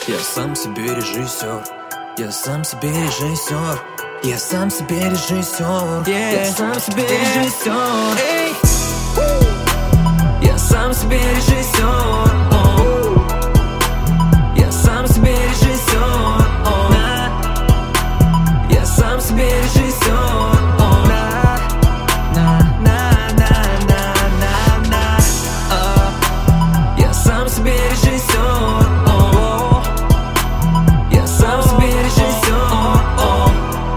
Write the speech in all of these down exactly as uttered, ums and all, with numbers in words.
Я сам себе режиссер, я сам себе режиссер, я сам себе режиссер, yeah. Я сам себе режиссер, эй. Я сам себе режиссер, oh. Я сам себе режиссер, oh. Nah. Я сам себе режиссер, oh. Nah. Nah. Nah, nah, nah, nah, nah. Uh. Я сам себе режиссер, oh. Я сам себе режиссер, oh.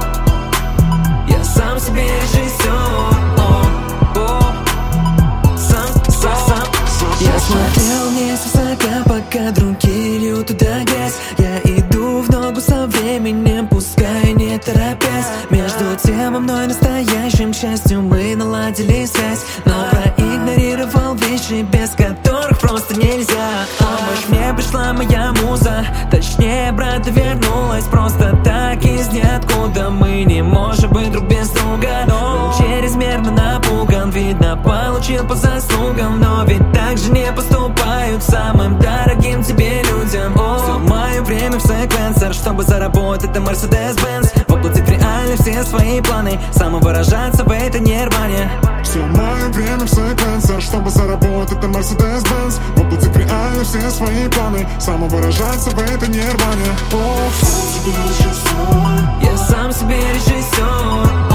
Я сам себе режиссер, oh. Сам, сам, сам. Я смотрел вниз высоко, пока другие льют туда грязь. Я иду в ногу со временем, пускай не торопясь. Между тем во мной настоящим счастью мы наладили связь, но проигнорировал вещи, без которых просто нельзя. Помощь мне пришла моя муза, точнее, правда вернулась просто так из ниоткуда. Мы не можем быть друг без друга, но чрезмерно напуган, видно, получил по заслугам. Но ведь так же не поступают самым дорогим тебе людям. Все мое время в секвенсор, чтобы заработать на Мерседес-Бенц, воплотить в реальность все свои планы, самовыражаться в этой нирване. Все мое время в секвенсор, чтобы заработать на Мерседес-Бенц, воплотить в реальность все свои планы, самовыражаться в этой нирване. Я сам себе режиссер,